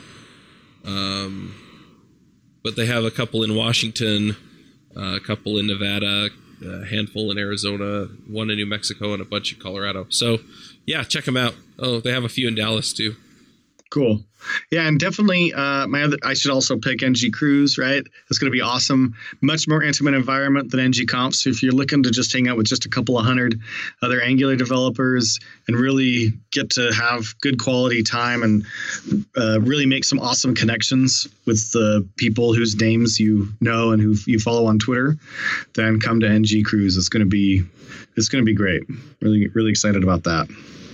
Um, but they have a couple in Washington, uh, a couple in Nevada, a handful in Arizona, one in New Mexico, and a bunch in Colorado. So, yeah, check them out. Oh, they have a few in Dallas, too.
Cool. Yeah, and definitely uh, my other, I should also pick N G Cruise, right? It's going to be awesome. Much more intimate environment than N G Comps. So if you're looking to just hang out with just a couple of hundred other Angular developers and really get to have good quality time and uh, really make some awesome connections with the people whose names you know and who you follow on Twitter, then come to N G Cruise. It's going to be, it's going to be great. Really, really excited about that.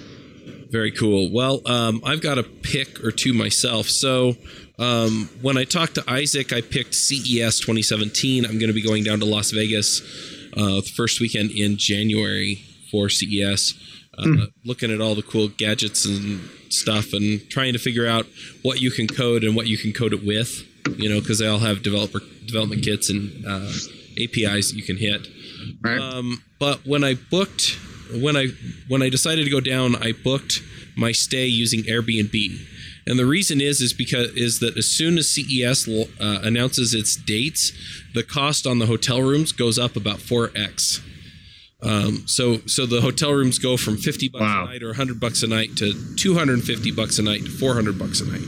Very cool. Well, um, I've got a pick or two myself. So um, when I talked to Isaac, I picked C E S twenty seventeen. I'm going to be going down to Las Vegas uh, the first weekend in January for C E S, uh, hmm. looking at all the cool gadgets and stuff and trying to figure out what you can code and what you can code it with, you know, because they all have developer development kits and uh, A P Is that you can hit.
Right.
Um, but when I booked... When I when I decided to go down, I booked my stay using Airbnb, and the reason is is because is that as soon as C E S uh, announces its dates, the cost on the hotel rooms goes up about four x. Um, so so the hotel rooms go from fifty bucks wow. a night or one hundred bucks a night to two hundred fifty bucks a night to four hundred bucks a night.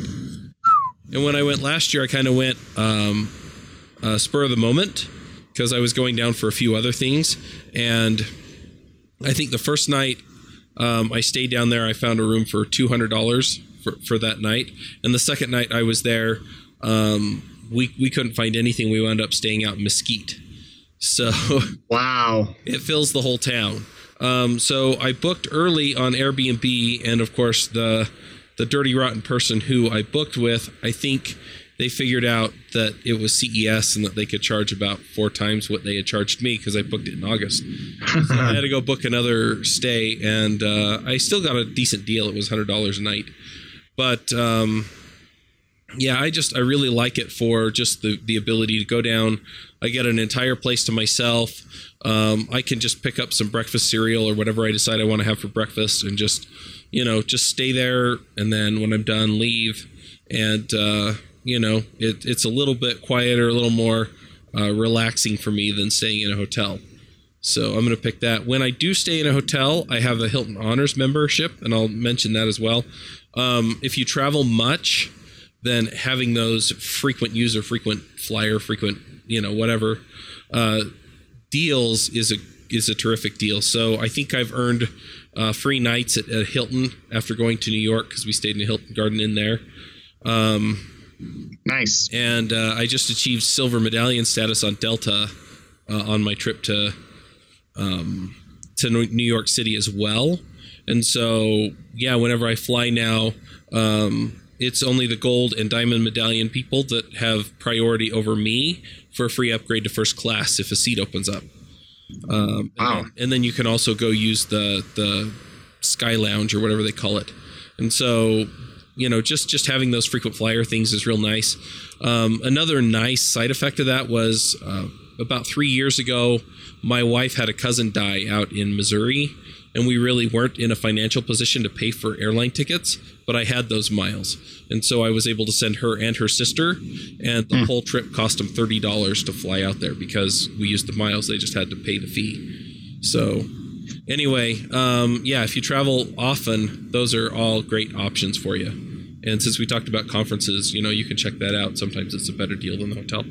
And when I went last year, I kind of went um, uh, spur of the moment because I was going down for a few other things, and I think the first night um, I stayed down there, I found a room for two hundred dollars for, for that night. And the second night I was there, um, we we couldn't find anything. We wound up staying out in Mesquite. So
wow,
it fills the whole town. Um, so I booked early on Airbnb, and of course the the dirty rotten person who I booked with, I think they figured out that it was C E S and that they could charge about four times what they had charged me because I booked it in August. So I had to go book another stay, and uh, I still got a decent deal. It was one hundred dollars a night. But um, yeah, I just I really like it for just the, the ability to go down. I get an entire place to myself. Um, I can just pick up some breakfast cereal or whatever I decide I want to have for breakfast and just, you know, just stay there. And then when I'm done, leave. And, uh, you know, it, it's a little bit quieter, a little more uh, relaxing for me than staying in a hotel. So I'm going to pick that. When I do stay in a hotel, I have a Hilton Honors membership, and I'll mention that as well. Um, if you travel much, then having those frequent user, frequent flyer, frequent, you know, whatever uh, deals is a is a terrific deal. So I think I've earned uh, free nights at, at Hilton after going to New York because we stayed in a Hilton Garden Inn there. Um,
Nice.
And uh, I just achieved silver medallion status on Delta uh, on my trip to um, to New York City as well. And so, yeah, whenever I fly now, um, it's only the gold and diamond medallion people that have priority over me for a free upgrade to first class if a seat opens up. Um,
wow.
And, and then you can also go use the the Sky Lounge or whatever they call it. And so, you know, just, just having those frequent flyer things is real nice. Um, another nice side effect of that was uh, about three years ago, my wife had a cousin die out in Missouri, and we really weren't in a financial position to pay for airline tickets, but I had those miles. And so I was able to send her and her sister, and the mm. whole trip cost them thirty dollars to fly out there because we used the miles. They just had to pay the fee. So anyway, um, yeah, if you travel often, those are all great options for you. And since we talked about conferences, you know, you can check that out. Sometimes it's a better deal than the hotel.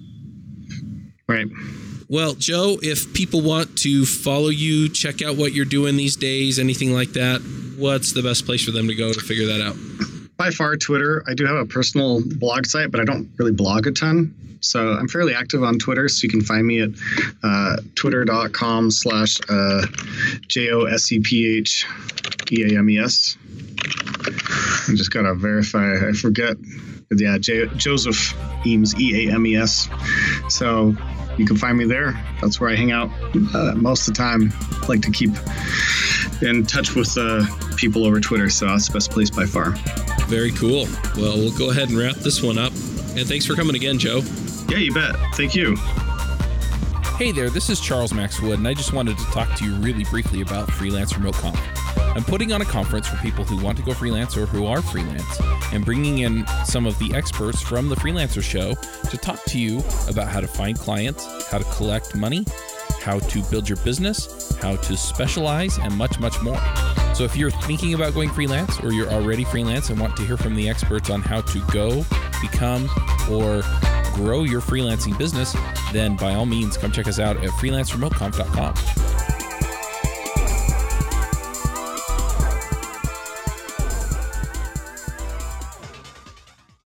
Right.
Well, Joe, if people want to follow you, check out what you're doing these days, anything like that, what's the best place for them to go to figure that out?
By far, Twitter. I do have a personal blog site, but I don't really blog a ton. So I'm fairly active on Twitter, so you can find me at uh, twitter.com slash J O S E P H E A M E S. I just got to verify. I forget. Yeah, J- Joseph Eames, E A M E S. So you can find me there. That's where I hang out uh, most of the time. I like to keep in touch with uh, people over Twitter, so that's the best place by far.
Very cool. Well, we'll go ahead and wrap this one up. And thanks for coming again, Joe.
Yeah, you bet. Thank you.
Hey there, this is Charles Max Wood, and I just wanted to talk to you really briefly about Freelance Remote Conf. I'm putting on a conference for people who want to go freelance or who are freelance, and bringing in some of the experts from the Freelancer Show to talk to you about how to find clients, how to collect money, how to build your business, how to specialize, and much, much more. So if you're thinking about going freelance or you're already freelance and want to hear from the experts on how to go, become, or grow your freelancing business, then by all means, come check us out at freelance remote conf dot com.